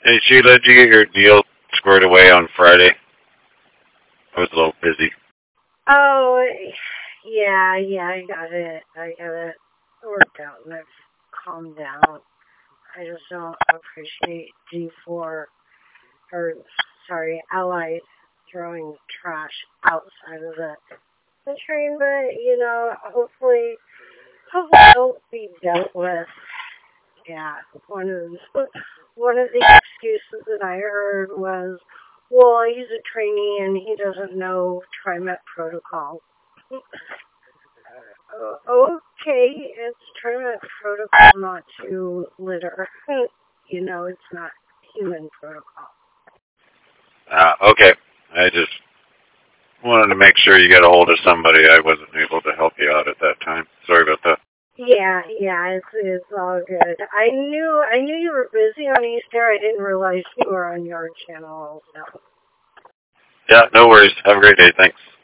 Hey, Sheila, did you get your deal squared away on Friday? I was a little busy. Oh, yeah, I got it. I got it worked out and I've calmed down. I just don't appreciate G4 or Allied throwing trash outside of the train, but hopefully it'll be dealt with. Yeah, one of the excuses that I heard was, well, he's a trainee and he doesn't know TriMet protocol. Okay, it's TriMet protocol not to litter. It's not human protocol. Okay. I just wanted to make sure you got a hold of somebody. I wasn't able to help you out at that time. Sorry about that. Yeah, it's all good. I knew you were busy on Easter. I didn't realize you were on your channel also. Yeah, no worries. Have a great day. Thanks.